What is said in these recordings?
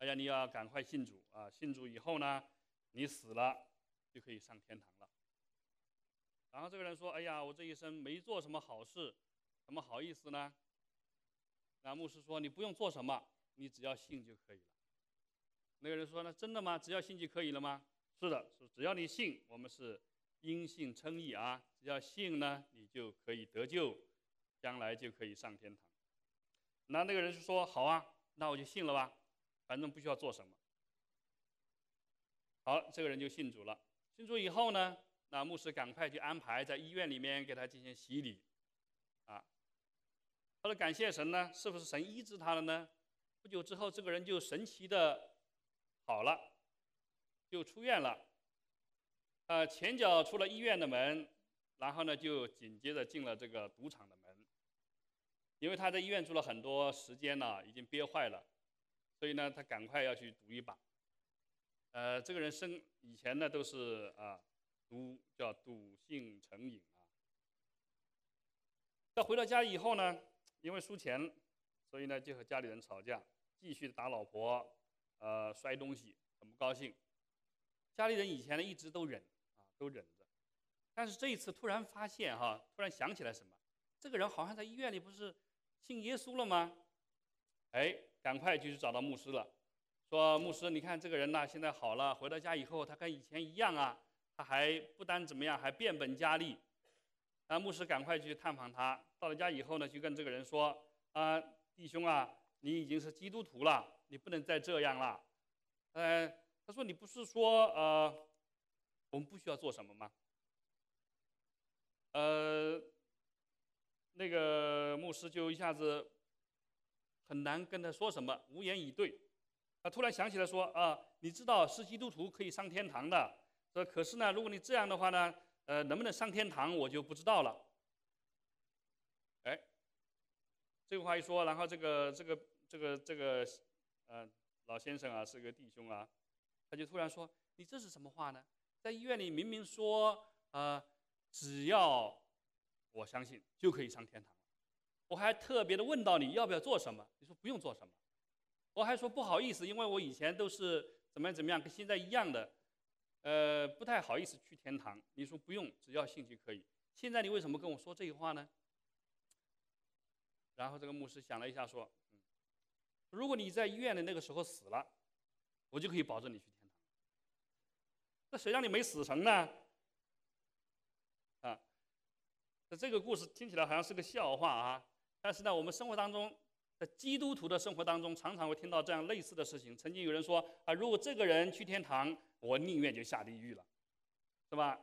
哎呀，你要赶快信主啊！信主以后呢，你死了就可以上天堂了。然后这个人说：“哎呀，我这一生没做什么好事，怎么好意思呢？”那牧师说：“你不用做什么，你只要信就可以了。”那个人说：“那真的吗？只要信就可以了吗？”是的，是只要你信，我们是因信称义啊！只要信呢，你就可以得救，将来就可以上天堂。那个人就说：“好啊，那我就信了吧，反正不需要做什么。”好，这个人就信主了。信主以后呢，那牧师赶快去安排在医院里面给他进行洗礼，啊，他说感谢神呢，是不是神医治他了呢？不久之后，这个人就神奇的好了，就出院了。前脚出了医院的门，然后呢就紧接着进了这个赌场的门，因为他在医院住了很多时间了，已经憋坏了，所以呢他赶快要去赌一把。这个人以前呢都是叫赌性成瘾啊。他回到家以后呢，因为输钱，所以呢就和家里人吵架，继续打老婆，摔东西，很不高兴。家里人以前呢一直都忍着，但是这一次突然发现突然想起来什么，这个人好像在医院里不是信耶稣了吗？哎，赶快就去找到牧师了。说牧师，你看这个人呢，现在好了，回到家以后，他跟以前一样啊，他还不单怎么样，还变本加厉。牧师赶快去探访他，到了家以后呢，就跟这个人说：弟兄啊，你已经是基督徒了，你不能再这样了。他说你不是说我们不需要做什么吗？那个牧师就一下子很难跟他说什么，无言以对。他突然想起来说：你知道是基督徒可以上天堂的，可是呢，如果你这样的话呢，能不能上天堂我就不知道了。哎，这个话一说，然后这个老先生啊，是个弟兄啊，他就突然说：你这是什么话呢？在医院里明明说只要我相信就可以上天堂了，我还特别的问到你要不要做什么，你说不用做什么。我还说不好意思，因为我以前都是怎么样，跟现在一样的，不太好意思去天堂。你说不用，只要信就可以。现在你为什么跟我说这句话呢？然后这个牧师想了一下说：如果你在医院的那个时候死了，我就可以保证你去天堂。那谁让你没死成呢？那这个故事听起来好像是个笑话啊，但是呢，我们生活当中，在基督徒的生活当中，常常会听到这样类似的事情。曾经有人说如果这个人去天堂，我宁愿就下地狱了，是吧？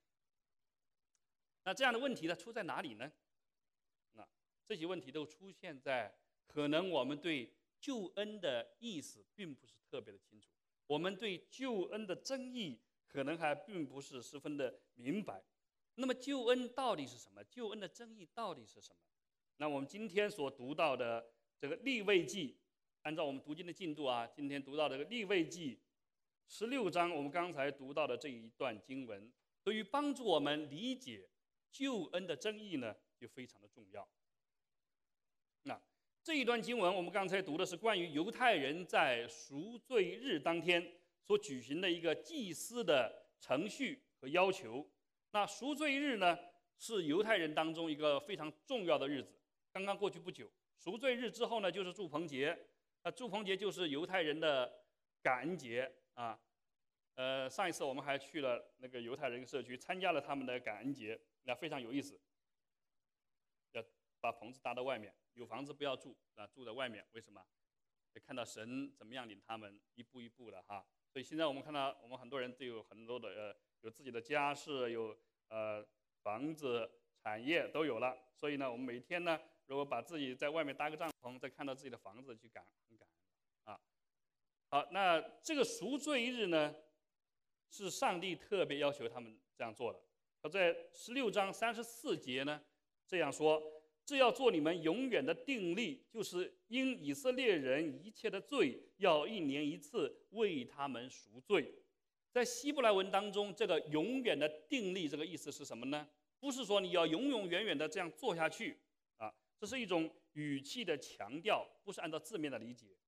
那这样的问题呢，出在哪里呢？那这些问题都出现在可能我们对救恩的意思并不是特别的清楚，我们对救恩的真义可能还并不是十分的明白。那么救恩到底是什么？救恩的真义到底是什么？那我们今天所读到的这个利未记，按照我们读经的进度啊，今天读到这个利未记16章，我们刚才读到的这一段经文，对于帮助我们理解救恩的真义呢，就非常的重要。那这一段经文，我们刚才读的是关于犹太人在赎罪日当天所举行的一个祭司的程序和要求。那赎罪日呢，是犹太人当中一个非常重要的日子。刚刚过去不久，赎罪日之后呢，就是住棚节。住棚节就是犹太人的感恩节啊。上一次我们还去了那个犹太人社区，参加了他们的感恩节，那非常有意思。要把棚子搭到外面，有房子不要住住在外面，为什么？看到神怎么样领他们一步一步的哈。所以现在我们看到，我们很多人都有很多的有自己的家室，有房子、产业都有了。所以呢，我们每天呢，如果把自己在外面搭个帐篷，再看到自己的房子，去很感恩啊。好，那这个赎罪日呢，是上帝特别要求他们这样做的。他在16章34节呢这样说：这要做你们永远的定例，就是因以色列人一切的罪，要1年1次为他们赎罪。在希伯来文当中，这个永远的定例这个意思是什么呢？不是说你要永永远远的这样做下去啊，这是一种语气的强调，不是按照字面的理解。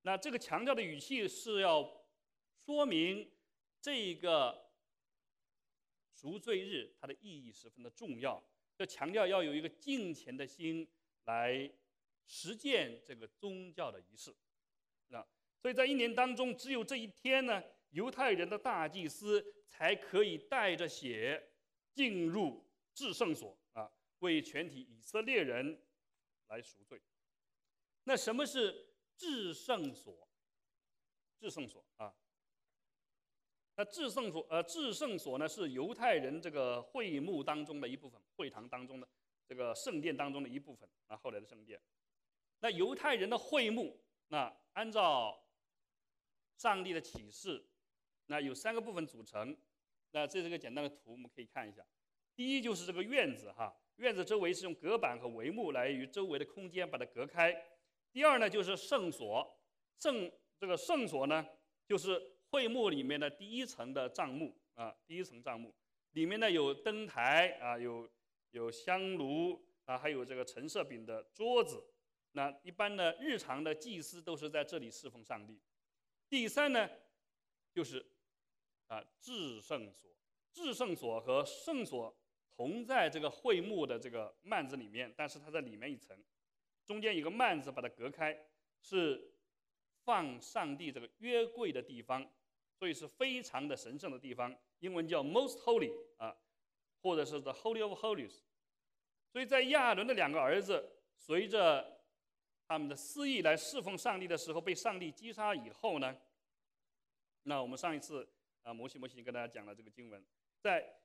那这个强调的语气是要说明这个赎罪日它的意义十分的重要，要强调要有一个敬虔的心来实践这个宗教的仪式。所以在一年当中，只有这一天呢，犹太人的大祭司才可以带着血进入至圣所为全体以色列人来赎罪。那什么是至圣所？至圣所那至圣所呢，是犹太人这个会幕当中的一部分，会堂当中的这个圣殿当中的一部分后来的圣殿。那犹太人的会幕，那按照上帝的启示，那有3个部分组成。那这是个简单的图，我们可以看一下。第一就是这个院子院子周围是用隔板和帷幕来与周围的空间把它隔开。第二呢就是圣所，这个圣所呢就是会幕里面的第一层的帐幕第一层帐幕里面呢有灯台有香炉还有这个陈设饼的桌子。那一般的日常的祭司都是在这里侍奉上帝。第3呢就是至圣所，至圣所和圣所同在这个会幕的这个幔子里面，但是它在里面一层，中间有个幔子把它隔开，是放上帝这个约柜的地方，所以是非常的神圣的地方，英文叫 Most Holy 或者是 The Holy of Holies。所以在亚伦的2个儿子随着他们的私意来侍奉上帝的时候，被上帝击杀以后呢，那我们上一次摩西跟大家讲了这个经文，在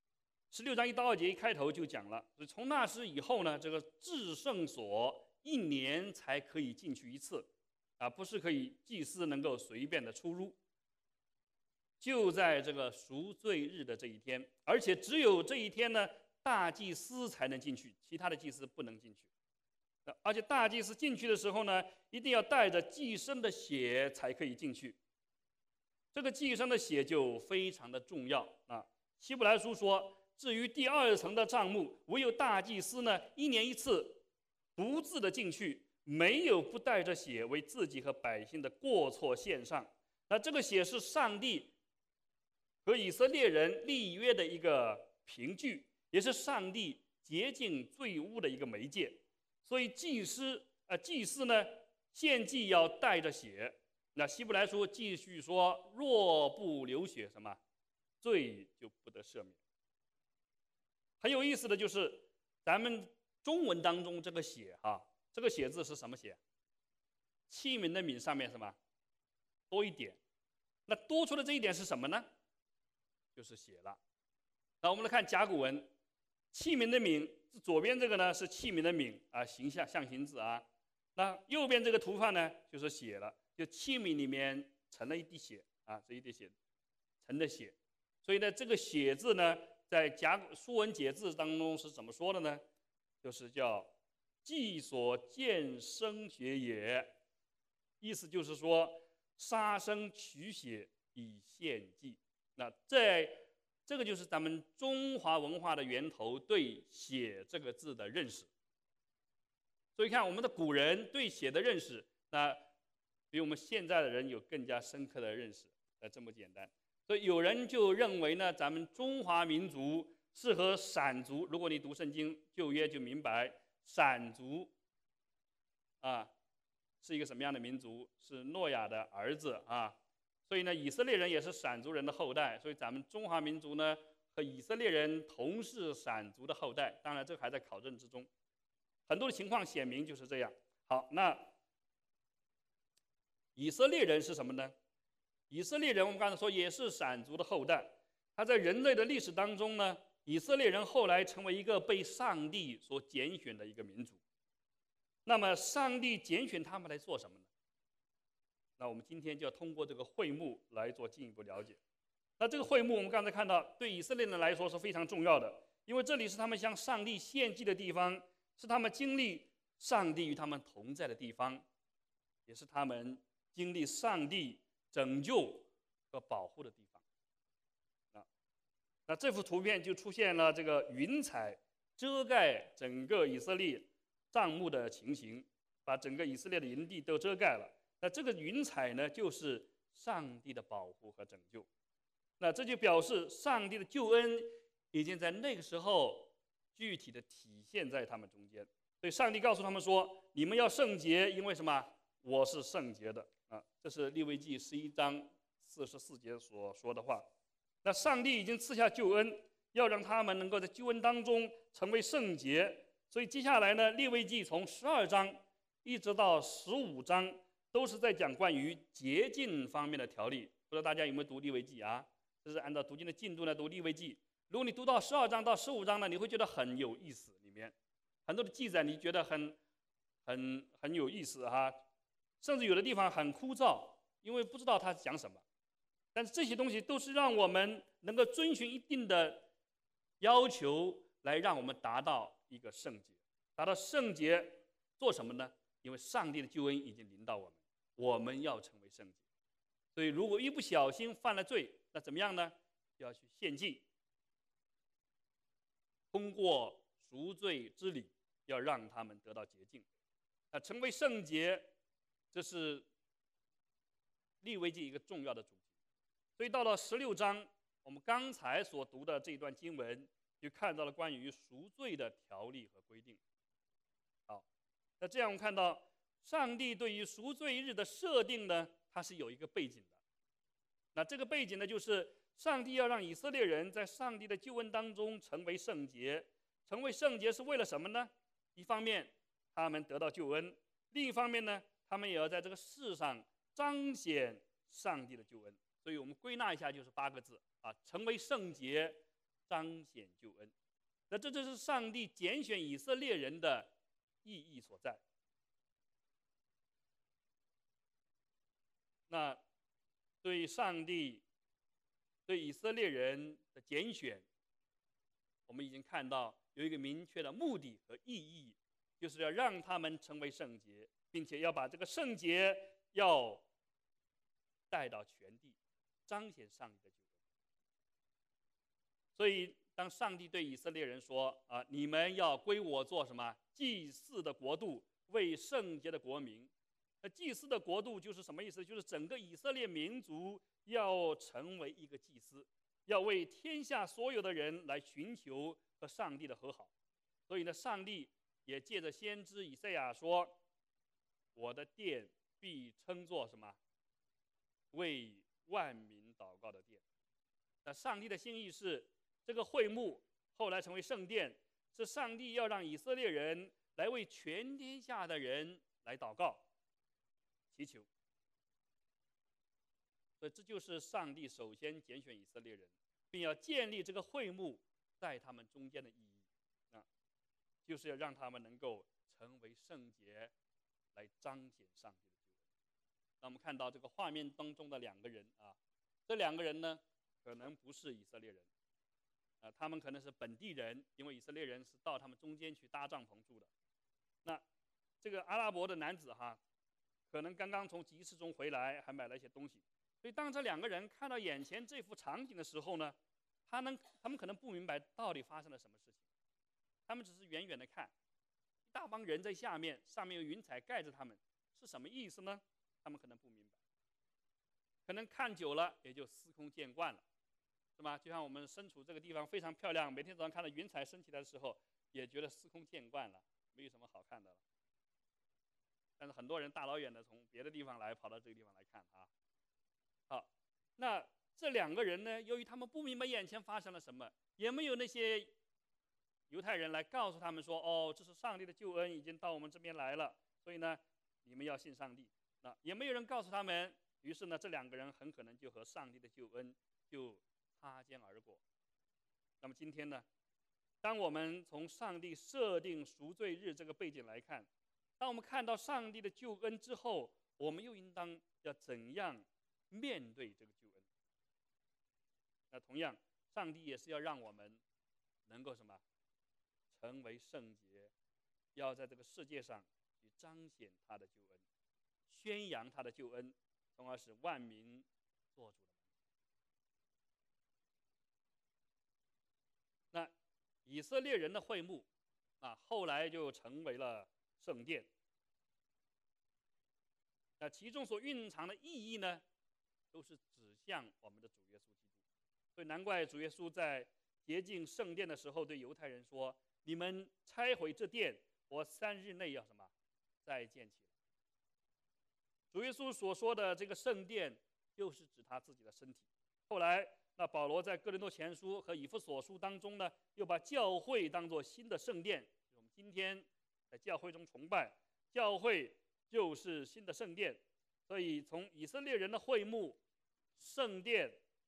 16章1到2节一开头就讲了，所以从那时以后呢，这个至圣所1年才可以进去一次不是可以祭司能够随便的出入。就在这个赎罪日的这一天，而且只有这一天呢，大祭司才能进去，其他的祭司不能进去。而且大祭司进去的时候呢，一定要带着祭牲的血才可以进去。这个祭牲的血就非常的重要希伯来书说，至于第2层的帐幕，唯有大祭司呢1年1次独自的进去，没有不带着血为自己和百姓的过错献上。那这个血是上帝和以色列人立约的一个凭据，也是上帝洁净罪污的一个媒介。所以祭司呢献祭要带着血。那希伯来书继续说，若不流血什么罪就不得赦免。很有意思的就是咱们中文当中这个血这个血字是什么血？器皿的皿上面什么多一点，那多出的这一点是什么呢？就是血了。那我们来看甲骨文，器皿的皿，左边这个呢是器皿的皿形象象形字那右边这个图画呢就是血了，就器皿里面盛了一滴血这一滴血盛的血。所以呢这个血字呢在书文解字当中是怎么说的呢？就是叫祭所见生血也，意思就是说杀生取血以献祭。那这个就是咱们中华文化的源头对血这个字的认识。所以看我们的古人对血的认识，那比我们现在的人有更加深刻的认识，这么简单。所以有人就认为呢，咱们中华民族是和闪族，如果你读圣经旧约就明白，闪族是一个什么样的民族？是诺亚的儿子所以呢，以色列人也是闪族人的后代，所以咱们中华民族呢和以色列人同是闪族的后代。当然，这还在考证之中，很多的情况显明就是这样。好，那以色列人是什么呢？以色列人我们刚才说也是闪族的后代，他在人类的历史当中呢，以色列人后来成为一个被上帝所拣选的一个民族。那么上帝拣选他们来做什么呢？那我们今天就要通过这个会幕来做进一步了解。那这个会幕我们刚才看到，对以色列人来说是非常重要的，因为这里是他们向上帝献祭的地方，是他们经历上帝与他们同在的地方，也是他们经历上帝拯救和保护的地方。那这幅图片就出现了这个云彩遮盖整个以色列帐幕的情形，把整个以色列的营地都遮盖了。 那这个云彩呢，就是上帝的保护和拯救。那这就表示上帝的救恩已经在那个时候具体的体现在他们中间。所以上帝告诉他们说：“你们要圣洁，因为什么？我是圣洁的。”这是利未记11章44节所说的话。那上帝已经赐下救恩，要让他们能够在救恩当中成为圣洁。所以接下来呢，利未记从12章一直到15章，都是在讲关于洁净方面的条例。不知道大家有没有读利未记啊？这是按照读经的进度来读利未记。如果你读到12章到15章呢，你会觉得很有意思，里面很多的记载你觉得很有意思哈，甚至有的地方很枯燥，因为不知道它讲什么。但是这些东西都是让我们能够遵循一定的要求，来让我们达到一个圣洁。达到圣洁做什么呢？因为上帝的救恩已经临到我们，我们要成为圣洁。所以如果一不小心犯了罪，那怎么样呢？要去献祭，通过赎罪之礼，要让他们得到洁净。成为圣洁，这是利未记一个重要的主题。所以到了16章，我们刚才所读的这段经文，就看到了关于赎罪的条例和规定。好，那这样我们看到，上帝对于赎罪日的设定呢，它是有一个背景的。那这个背景呢，就是上帝要让以色列人在上帝的救恩当中成为圣洁。成为圣洁是为了什么呢？一方面他们得到救恩，另一方面呢，他们也要在这个世上彰显上帝的救恩。所以我们归纳一下，就是8个字啊：成为圣洁，彰显救恩。那这就是上帝拣选以色列人的意义所在。那对上帝对以色列人的拣选，我们已经看到有一个明确的目的和意义，就是要让他们成为圣洁，并且要把这个圣洁要带到全地，彰显上帝的救恩。所以当上帝对以色列人说你们要归我做什么？祭祀的国度，为圣洁的国民。那祭司的国度就是什么意思？就是整个以色列民族要成为一个祭司，要为天下所有的人来寻求和上帝的和好。所以呢，上帝也借着先知以赛亚说：“我的殿必称作什么？为万民祷告的殿。”那上帝的心意是，这个会幕后来成为圣殿，是上帝要让以色列人来为全天下的人来祷告祈求。所以这就是上帝首先拣选以色列人，并要建立这个会幕在他们中间的意义就是要让他们能够成为圣洁，来彰显上帝的救恩。那我们看到这个画面当中的2个人这2个人呢，可能不是以色列人他们可能是本地人，因为以色列人是到他们中间去搭帐篷住的。那这个阿拉伯的男子可能刚刚从集市中回来，还买了一些东西。所以当这2个人看到眼前这幅场景的时候呢，他们可能不明白到底发生了什么事情，他们只是远远的看，一大帮人在下面，上面有云彩盖着他们，是什么意思呢？他们可能不明白，可能看久了也就司空见惯了，是吧？就像我们身处这个地方非常漂亮，每天早上看到云彩升起来的时候，也觉得司空见惯了，没有什么好看的了。但是很多人大老远的从别的地方来，跑到这个地方来看好，那这2个人呢，由于他们不明白眼前发生了什么，也没有那些犹太人来告诉他们说，这是上帝的救恩已经到我们这边来了，所以呢，你们要信上帝。也没有人告诉他们，于是呢，这2个人很可能就和上帝的救恩就擦肩而过。那么今天呢，当我们从上帝设定赎罪日这个背景来看，当我们看到上帝的救恩之后，我们又应当要怎样面对这个救恩？那同样，上帝也是要让我们能够什么，成为圣洁，要在这个世界上去彰显他的救恩，宣扬他的救恩，从而使万民做主的。那以色列人的会幕后来就成为了圣殿。 那其中所蕴藏的意义呢，都是指向我们的主耶稣基督。所以难怪主耶稣在洁净圣殿的时候对犹太人说：“你们拆毁这殿，我3日内要什么再建起来。”主耶稣所说的这个圣殿，就是指他自己的身体。后来，那保罗在哥林多前书和以弗所书当中呢，又把教会当作新的圣殿。我们今天在教会中崇拜，教会就是新的圣殿。所以，从以色列人的会幕、圣殿，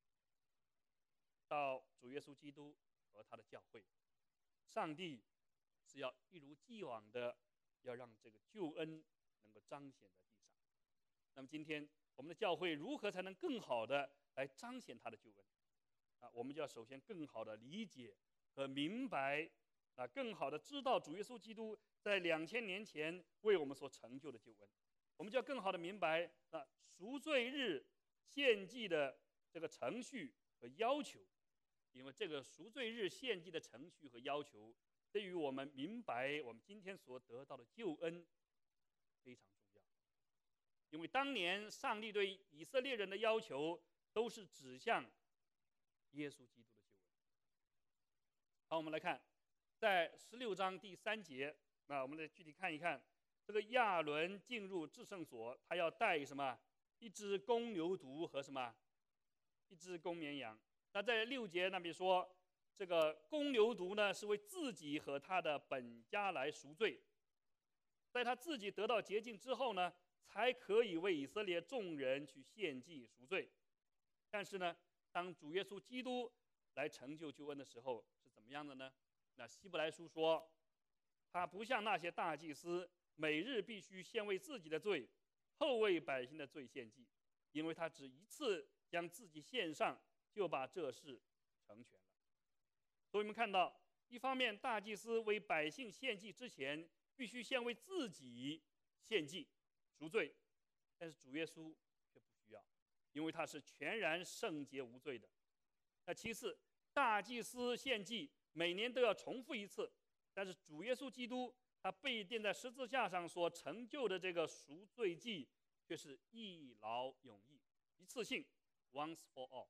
到主耶稣基督和他的教会，上帝是要一如既往的要让这个救恩能够彰显在地上。那么今天我们的教会如何才能更好的来彰显他的救恩？我们就要首先更好的理解和明白，更好的知道主耶稣基督在2000年前为我们所成就的救恩。我们就要更好的明白赎罪日献祭的这个程序和要求，因为这个赎罪日献祭的程序和要求，对于我们明白我们今天所得到的救恩非常重要。因为当年上帝对以色列人的要求都是指向耶稣基督的救恩。好，我们来看，在16章第3节，我们来具体看一看，这个亚伦进入至圣所，他要带什么？一只公牛犊和什么？一只公绵羊。那在6节那边说，这个公牛犊呢是为自己和他的本家来赎罪，在他自己得到洁净之后呢，才可以为以色列众人去献祭赎罪。但是呢，当主耶稣基督来成就救恩的时候，是怎么样的呢？那希伯来书说，他不像那些大祭司，每日必须先为自己的罪，后为百姓的罪献祭，因为他只一次将自己献上，就把这事成全了。所以我们看到，一方面大祭司为百姓献祭之前，必须先为自己献祭赎罪，但是主耶稣却不需要，因为他是全然圣洁无罪的。那其次，大祭司献祭每年都要重复一次，但是主耶稣基督他被钉在十字架上所成就的这个赎罪祭，却是一劳永逸，一次性 ，once for all。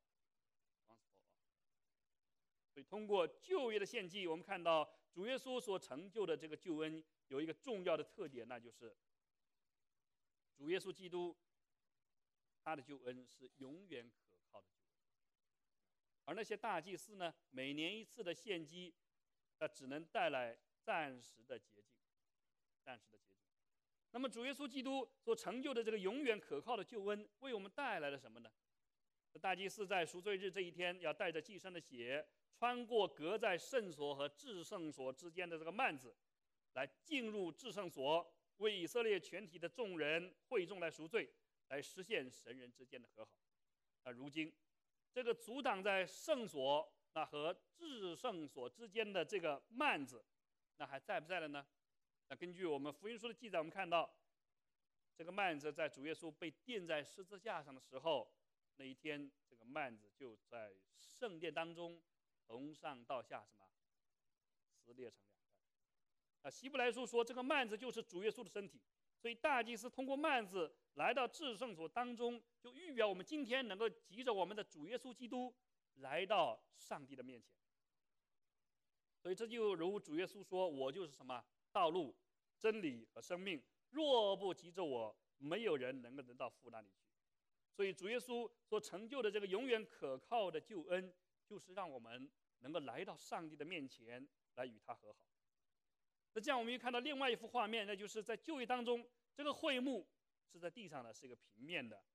所以通过旧约的献祭，我们看到主耶稣所成就的这个救恩有一个重要的特点，那就是主耶稣基督他的救恩是永远可靠的救恩。而那些大祭司呢，每年一次的献祭，只能带来暂时的洁净，暂时的洁净。那么主耶稣基督所成就的这个永远可靠的救恩，为我们带来了什么呢？大祭司在赎罪日这一天，要带着祭牲的血，穿过隔在圣所和至圣所之间的这个幔子，来进入至圣所，为以色列全体的众人会众来赎罪，来实现神人之间的和好。如今这个阻挡在圣所和至圣所之间的这个幔子，还在不在了呢？根据我们福音书的记载，我们看到这个幔子在主耶稣被钉在十字架上的时候，那一天这个幔子就在圣殿当中从上到下撕裂成2半。希伯来书说，这个幔子就是主耶稣的身体，所以大祭司通过幔子来到至圣所当中，就预表我们今天能够藉着我们的主耶稣基督来到上帝的面前。所以这就如主耶稣说，我就是什么？道路、真理和生命，若不藉着我，没有人能够得到父那里去。所以主耶稣所成就的这个永远可靠的救恩，就是让我们能够来到上帝的面前，来与他和好。那这样我们又看到另外一幅画面，那就是在旧约当中，这个会幕是在地上的，是一个平面的，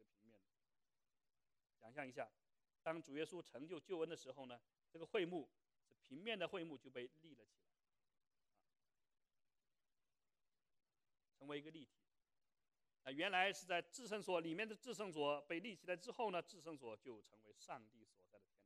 想象一下，当主耶稣成就救恩的时候呢，这个会幕是平面的会幕就被立了起来，成为一个立体。原来是在至圣所里面的至圣所被立起来之后呢，至圣所就成为上帝所在的天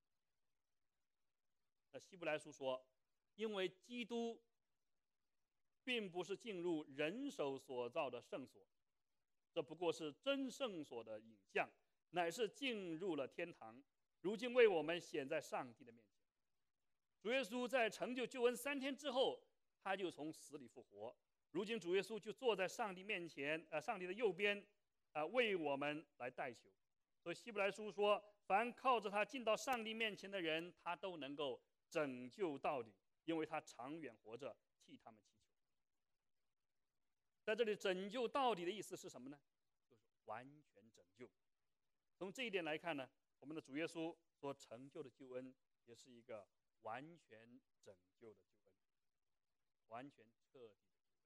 堂。希伯来书说，因为基督并不是进入人手所造的圣所，这不过是真圣所的影像，乃是进入了天堂，如今为我们显在上帝的面前。主耶稣在成就救恩3天之后，他就从死里复活， 如今主耶稣就坐在上帝面前，上帝的右边，为我们来代求。所以希伯来书说，凡靠着他进到上帝面前的人，他都能够拯救到底，因为他长远活着，替他们祈求。在这里，拯救到底的意思是什么呢？就是完全拯救。从这一点来看呢，我们的主耶稣所成就的救恩，也是一个完全拯救的救恩，完全彻底的救恩。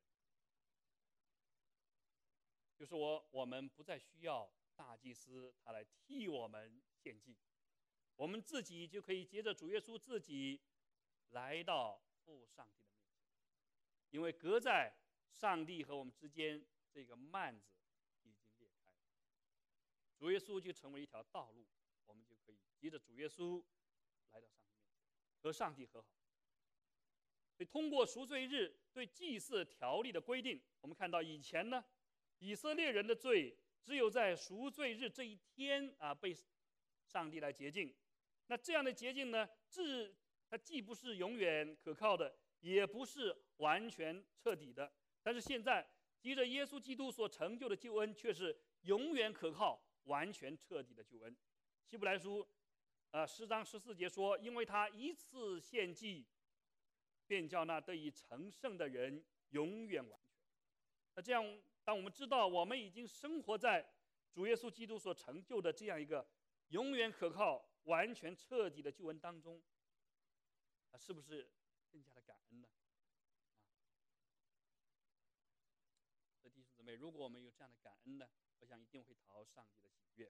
就是我们不再需要大祭司他来替我们献祭，我们自己就可以接着主耶稣自己来到父上帝的面前，因为隔在上帝和我们之间这个幔子已经裂开了，主耶稣就成为一条道路，我们就可以接着主耶稣来到上帝面前，和上帝和好。所以通过赎罪日对祭祀条例的规定，我们看到以前呢，以色列人的罪只有在赎罪日这一天被上帝来洁净。那这样的洁净呢，它既不是永远可靠的，也不是完全彻底的。但是现在，藉着耶稣基督所成就的救恩，却是永远可靠、完全彻底的救恩。希伯来书10章14节说：“因为他一次献祭，便叫那得以成圣的人永远完全。”那这样，当我们知道我们已经生活在主耶稣基督所成就的这样一个永远可靠、完全彻底的救恩当中，是不是更加的感恩呢？所以弟兄姊妹，如果我们有这样的感恩呢，我想一定会讨上帝的喜悦，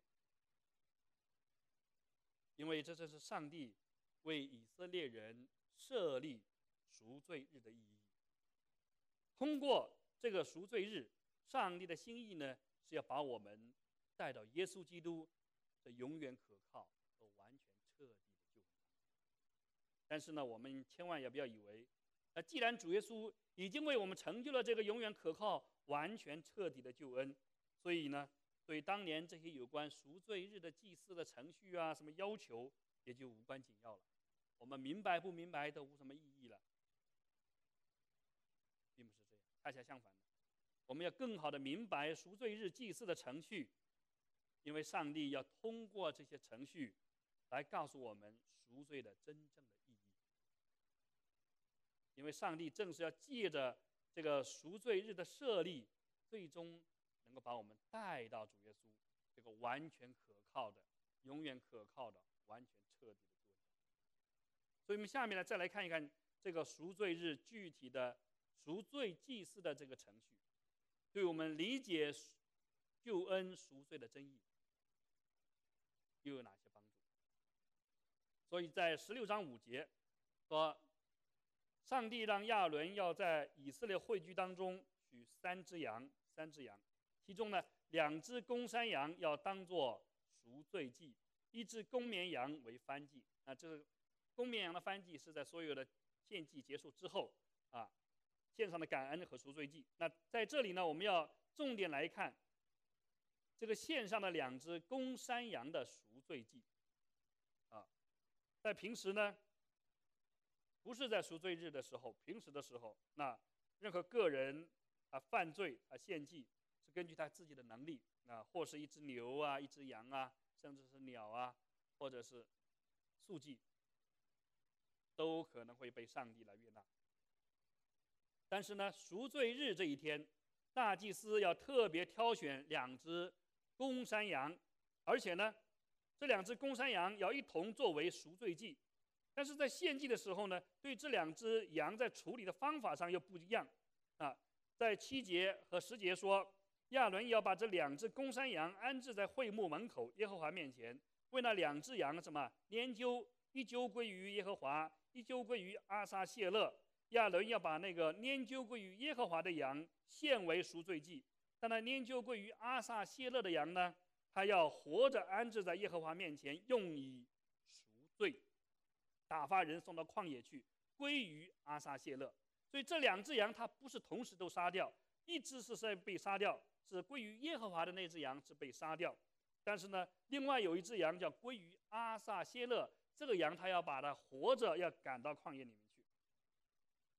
因为这正是上帝为以色列人设立赎罪日的意义。通过这个赎罪日，上帝的心意呢，是要把我们带到耶稣基督这永远可靠和完全彻底的救恩。但是呢，我们千万也不要以为，既然主耶稣已经为我们成就了这个永远可靠、完全彻底的救恩，所以呢，对当年这些有关赎罪日的祭祀的程序什么要求，也就无关紧要了。我们明白不明白都无什么意义了，并不是这样，恰恰相反的，我们要更好的明白赎罪日祭祀的程序，因为上帝要通过这些程序来告诉我们赎罪的真正的意义。因为上帝正是要借着这个赎罪日的设立，最终能够把我们带到主耶稣这个完全可靠的、永远可靠的、完全彻底的救恩。所以我们下面呢，再来看一看这个赎罪日具体的赎罪祭祀的这个程序，对我们理解救恩赎罪的真意又有哪些帮助？所以在16章5节说，上帝让亚伦要在以色列会居当中取3只羊，其中呢2只公山羊要当作赎罪祭，1只公绵羊为燔祭。这个公绵羊的燔祭是在所有的献祭结束之后献上的感恩和赎罪祭。那在这里呢，我们要重点来看这个献上的2只公山羊的赎罪祭。在平时呢，不是在赎罪日的时候，平时的时候，那任何个人犯罪献祭是根据他自己的能力或是1只牛1只羊甚至是鸟或者是素祭，都可能会被上帝来悦纳。但是呢，赎罪日这一天，大祭司要特别挑选2只公山羊，而且呢，这2只公山羊要一同作为赎罪祭。但是在献祭的时候呢，对这2只羊在处理的方法上又不一样在7节和10节说，亚伦要把这2只公山羊安置在会幕门口耶和华面前，为那2只羊拈阄，1阄归于耶和华，1阄归于阿撒谢勒。亚伦要把那个拈阄归于耶和华的羊献为赎罪祭，但那拈阄归于阿撒谢勒的羊呢，他要活着安置在耶和华面前，用以赎罪，打发人送到旷野去，归于阿撒谢勒。所以这2只羊它不是同时都杀掉，一只是被杀掉，是归于耶和华的那只羊是被杀掉，但是呢，另外有1只羊叫归于阿撒谢勒，这个羊他要把它活着要赶到旷野里面去。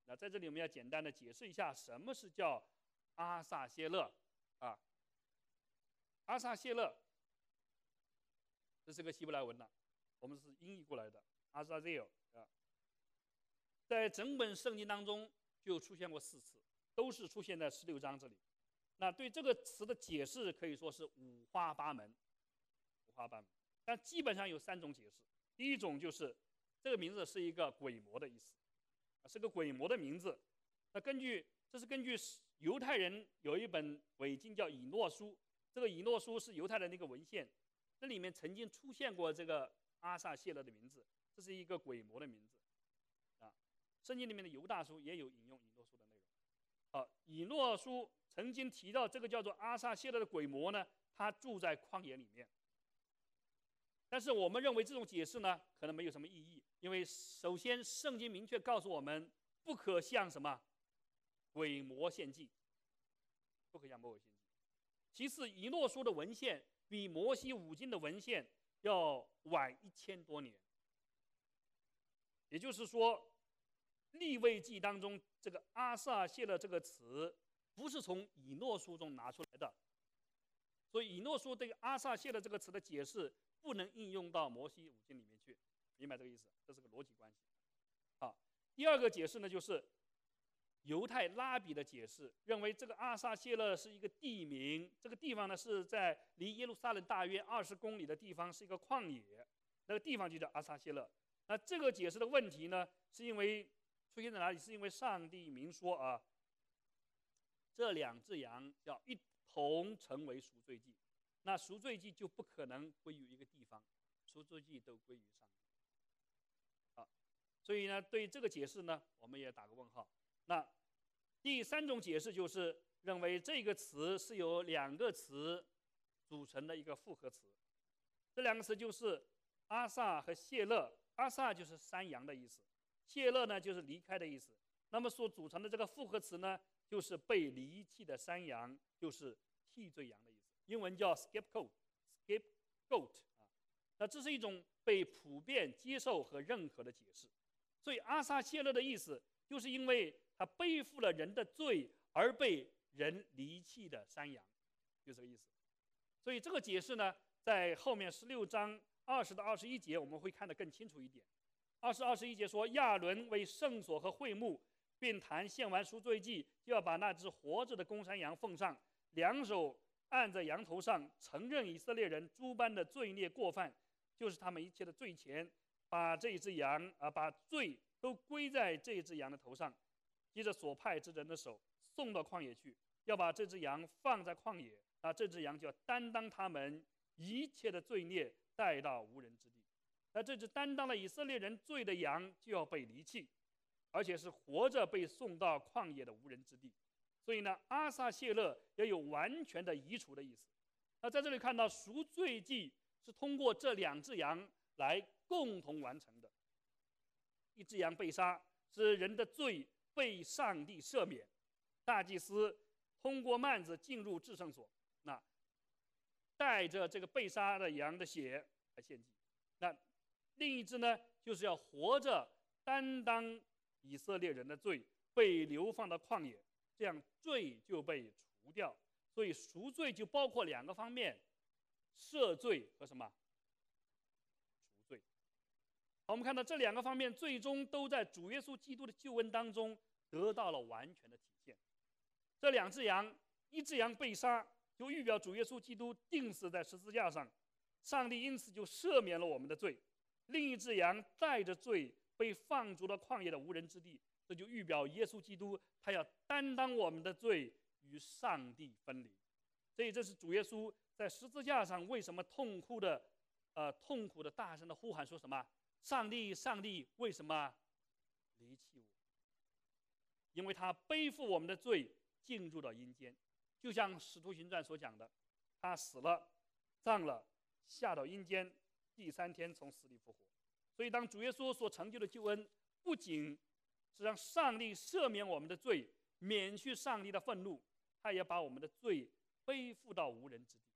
那在这里我们要简单的解释一下什么是叫阿撒谢勒啊。阿撒谢勒，这是个希伯来文的，我们是音译过来的阿撒谢勒啊。在整本圣经当中就出现过4次，都是出现在16章这里。那对这个词的解释可以说是五花八门，但基本上有3种解释。第一种就是这个名字是一个鬼魔的意思，是个鬼魔的名字。那这是根据犹太人有一本伪经叫以诺书，这个以诺书是犹太人的一个文献，这里面曾经出现过这个阿撒谢勒的名字，这是一个鬼魔的名字啊。圣经里面的犹大书也有引用以诺书的内容。以诺书曾经提到这个叫做阿撒谢勒的鬼魔呢，他住在旷野里面。但是我们认为这种解释呢，可能没有什么意义，因为首先圣经明确告诉我们，不可向什么鬼魔献祭，不可向魔鬼献祭。其次，以诺书的文献比摩西五经的文献要晚1000多年，也就是说，利未记当中这个阿撒谢勒这个词不是从以诺书中拿出来的，所以以诺书对阿撒谢勒这个词的解释不能应用到摩西五经里面去，明白这个意思？这是个逻辑关系。第二个解释呢，就是犹太拉比的解释，认为这个阿撒谢勒是一个地名，这个地方呢是在离耶路撒冷大约20公里的地方，是一个旷野，那个地方就叫阿撒谢勒。那这个解释的问题呢，是因为出现在哪里？是因为上帝明说啊，这2只羊要一同成为赎罪祭。那赎罪祭就不可能归于一个地方，赎罪祭都归于上帝。所以呢，对这个解释呢，我们也打个问号。那第3种解释就是认为这个词是由2个词组成的一个复合词，这2个词就是阿撒和谢勒。阿撒就是山羊的意思，谢勒呢就是离开的意思。那么所组成的这个复合词呢，就是被离弃的山羊，就是替罪羊的意思。英文叫 scapegoat 啊。那这是一种被普遍接受和认可的解释。所以阿撒谢勒的意思，就是因为他背负了人的罪而被人离弃的山羊，就这个意思。所以这个解释呢，在后面16章20到21节我们会看得更清楚一点。20、21节说，亚伦为圣所和会幕，并坛献完赎罪祭，就要把那只活着的公山羊奉上，2手按在羊头上，承认以色列人诸般的罪孽过犯，就是他们一切的罪愆，把这只羊把罪都归在这只羊的头上。接着所派之人的手送到旷野去，要把这只羊放在旷野，这只羊就要担当他们一切的罪孽，带到无人之地。那这只担当了以色列人罪的羊就要被离弃，而且是活着被送到旷野的无人之地。所以呢，阿撒谢勒也有完全的移除的意思。那在这里看到赎罪祭是通过这2只羊来共同完成的。一只羊被杀，使人的罪被上帝赦免，大祭司通过幔子进入至圣所，那带着这个被杀的羊的血来献祭。那另一只呢，就是要活着担当以色列人的罪，被流放到旷野，这样罪就被除掉。所以赎罪就包括2个方面，赦罪和什么？赎罪。好，我们看到这2个方面最终都在主耶稣基督的救恩当中得到了完全的体现。这2只羊，一只羊被杀，就预表主耶稣基督钉死在十字架上，上帝因此就赦免了我们的罪。另一只羊带着罪被放逐到旷野的无人之地，这就预表耶稣基督他要担当我们的罪，与上帝分离。所以这是主耶稣在十字架上为什么痛苦的大声的呼喊说什么？上帝，上帝，为什么离弃我？因为他背负我们的罪进入到阴间，就像使徒行传所讲的，他死了，葬了，下到阴间，第3天从死里复活。所以当主耶稣所成就的救恩，不仅是让上帝赦免我们的罪，免去上帝的愤怒，他也把我们的罪背负到无人之地。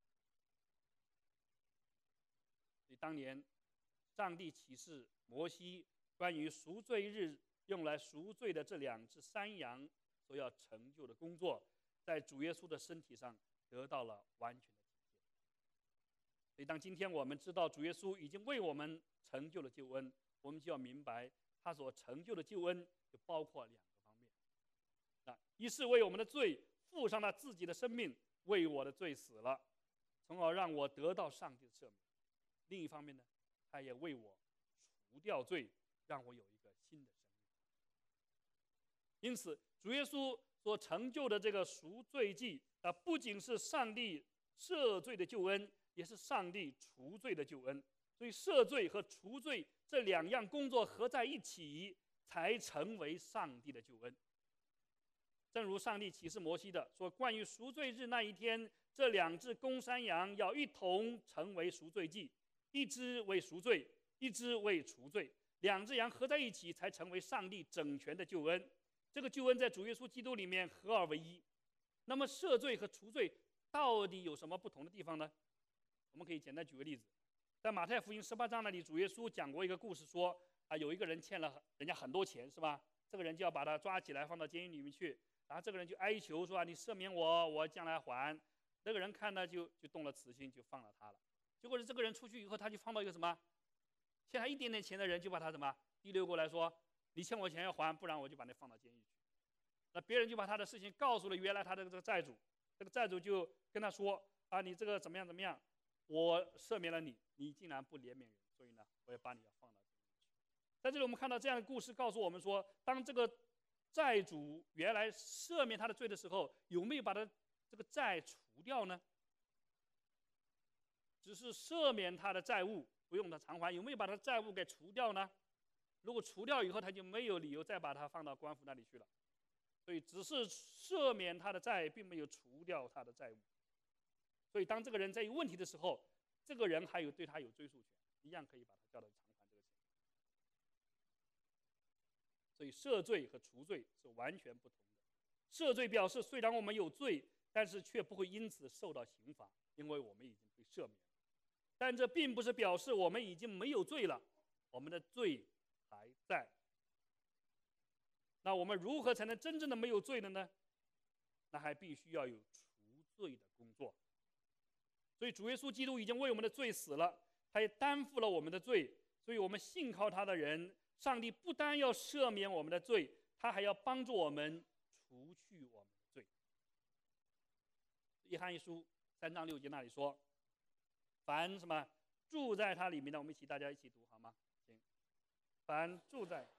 所以当年上帝启示摩西关于赎罪日用来赎罪的这2只山羊所要成就的工作，在主耶稣的身体上得到了完全的体现。所以当今天我们知道主耶稣已经为我们成就了救恩，我们就要明白他所成就的救恩就包括2个方面。一是为我们的罪付上了自己的生命，为我的罪死了，从而让我得到上帝的赦免。另一方面呢，他也为我除掉罪，让我有一个新的生命。因此主耶稣所成就的这个赎罪祭不仅是上帝赦罪的救恩，也是上帝除罪的救恩。所以赦罪和除罪这2样工作合在一起，才成为上帝的救恩。正如上帝启示摩西的说，关于赎罪日那一天，这2只公山羊要一同成为赎罪祭，一只为赎罪，一只为除罪，2只羊合在一起，才成为上帝整全的救恩。这个救恩在主耶稣基督里面合而为一。那么赦罪和除罪到底有什么不同的地方呢？我们可以简单举个例子，在马太福音18章那里，主耶稣讲过一个故事，说有一个人欠了人家很多钱，是吧？这个人就要把他抓起来放到监狱里面去，然后这个人就哀求说你赦免我，我将来还。那个人看呢就动了慈心，就放了他了。结果是这个人出去以后，他就放到一个什么欠他一点点钱的人，就把他什么提溜过来说，你欠我钱要还，不然我就把你放到监狱去。那别人就把他的事情告诉了原来他的这个债主，这个债主就跟他说你这个怎么样怎么样，我赦免了你，你竟然不怜悯人，所以呢我也把你要放到监狱去。在这里我们看到这样的故事告诉我们说，当这个债主原来赦免他的罪的时候，有没有把他这个债除掉呢？只是赦免他的债务，不用他偿还，有没有把他的债务给除掉呢？如果除掉以后，他就没有理由再把他放到官府那里去了。所以只是赦免他的债，并没有除掉他的债务。所以当这个人在有问题的时候，这个人还有对他有追诉权，一样可以把他叫到偿还这个钱。所以赦罪和除罪是完全不同的。赦罪表示虽然我们有罪，但是却不会因此受到刑罚，因为我们已经被赦免了。但这并不是表示我们已经没有罪了，我们的罪还在。那我们如何才能真正的没有罪了呢？那还必须要有除罪的工作。所以主耶稣基督已经为我们的罪死了，他也担负了我们的罪，所以我们信靠他的人，上帝不单要赦免我们的罪，他还要帮助我们除去我们的罪。约翰一书3章6节那里说，凡什么住在他里面的，我们大家一起读好吗？行，凡住在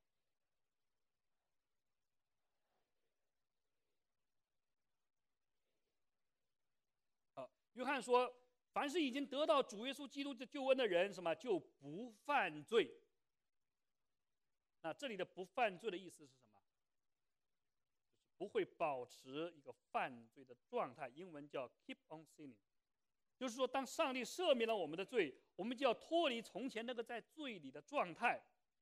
约翰说，凡是已经得到主耶稣基督的救恩的人，什么就不犯罪。那这里的不犯罪的意思是什么？就是不会保持一个犯罪的状态，英文叫 keep on sinning。就是说，当上帝赦免了我们的罪，我们就要脱离从前那个在罪里的状态，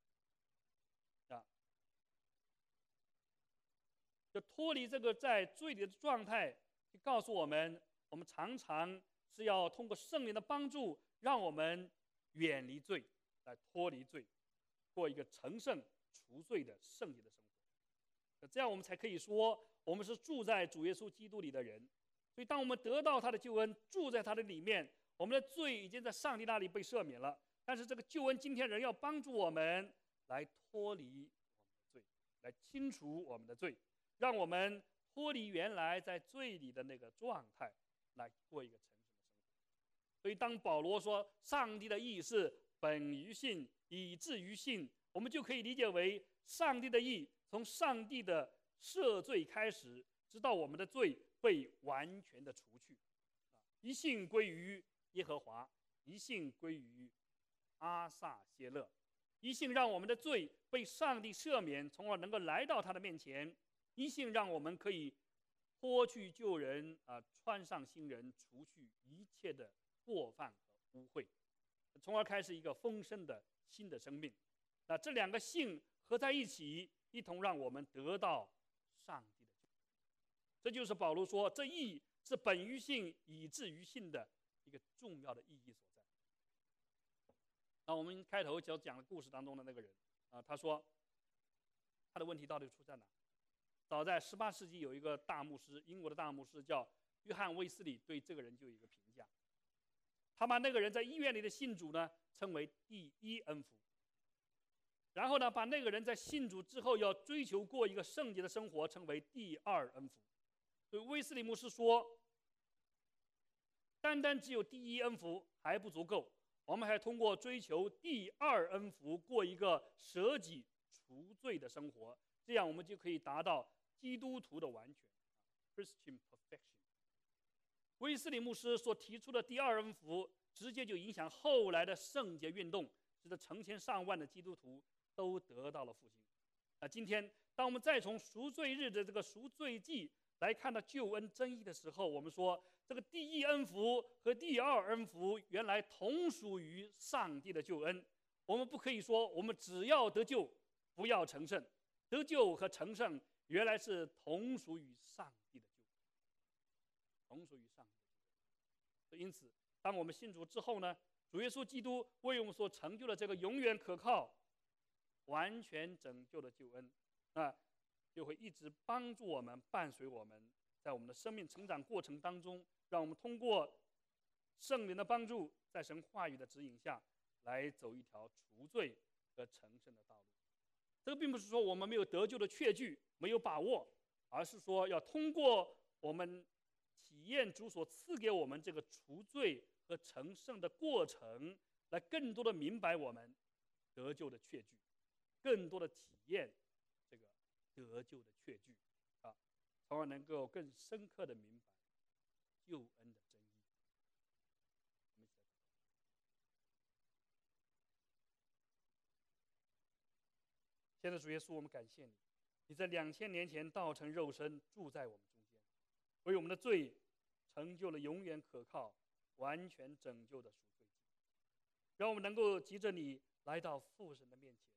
就脱离这个在罪里的状态，就告诉我们，我们常常是要通过圣灵的帮助，让我们远离罪，来脱离罪，过一个成圣除罪的圣洁的生活。这样我们才可以说，我们是住在主耶稣基督里的人。所以当我们得到他的救恩，住在他的里面，我们的罪已经在上帝那里被赦免了。但是这个救恩今天仍要帮助我们来脱离我们的罪，来清除我们的罪，让我们脱离原来在罪里的那个状态，来过一个成圣的生活。所以当保罗说上帝的义是本于信，以至于信，我们就可以理解为上帝的义从上帝的赦罪开始，直到我们的罪被完全的除去。一信归于耶和华，一信归于阿撒谢勒，一信让我们的罪被上帝赦免，从而能够来到他的面前。一信让我们可以脱去旧人，穿上新人，除去一切的过犯和污秽，从而开始一个丰盛的新的生命。那这2个信合在一起，一同让我们得到上帝的救恩。这就是保罗说，这义是本于信，以至于信的一个重要的意义所在。那我们开头就讲的故事当中的那个人他说， 他的问题到底出在哪？早在18世纪有一个大牧师，英国的大牧师叫约翰卫斯理，对这个人就有一个评价，他把那个人在医院里的信主呢称为第一恩福，然后呢把那个人在信主之后要追求过一个圣洁的生活称为第二恩福。所以卫斯理牧师说，单单只有第一恩福还不足够，我们还通过追求第二恩福过一个舍己除罪的生活，这样我们就可以达到基督徒的完全 Christian perfection。 卫斯理牧师所提出的第二恩福直接就影响后来的圣洁运动，使得成千上万的基督徒都得到了复兴。今天当我们再从赎罪日的这个赎罪祭来看到救恩真义的时候，我们说这个第一恩福和第二恩福原来同属于上帝的救恩。我们不可以说我们只要得救不要成圣，得救和成圣原来是同属于上帝的救恩，同属于上帝的救恩。因此当我们信主之后呢，主耶稣基督为我们所成就的这个永远可靠完全拯救的救恩，就会一直帮助我们，伴随我们在我们的生命成长过程当中，让我们通过圣灵的帮助，在神话语的指引下来走一条除罪和成圣的道路。这个并不是说我们没有得救的确据，没有把握，而是说要通过我们体验主所赐给我们这个除罪和成圣的过程，来更多的明白我们得救的确据，更多的体验这个得救的确据，从而能够更深刻的明白救恩的真义。现在主耶稣，我们感谢你，你在2000年前道成肉身住在我们中间，为我们的罪成就了永远可靠完全拯救的赎罪祭，让我们能够急着你来到父神的面前。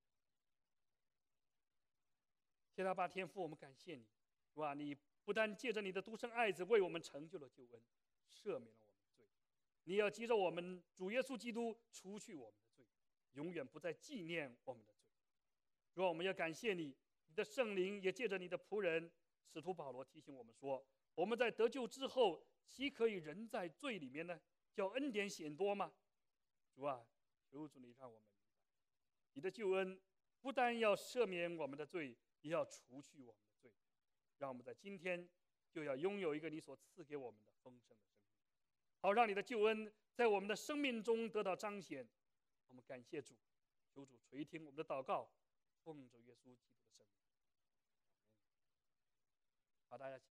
谢拉巴天父，我们感谢你，是吧？你不但借着你的独生爱子为我们成就了救恩，赦免了我们的罪，你要急着我们主耶稣基督除去我们的罪，永远不再纪念我们的罪。主啊，我们要感谢你，你的圣灵也借着你的仆人使徒保罗提醒我们说，我们在得救之后，岂可以仍在罪里面呢？叫恩典显多吗？主啊，求主你让我们明白，你的救恩不但要赦免我们的罪，也要除去我们的罪，让我们在今天就要拥有一个你所赐给我们的丰盛的生命，好让你的救恩在我们的生命中得到彰显。我们感谢主，求主垂听我们的祷告，奉主耶稣基督的圣名。好，大家。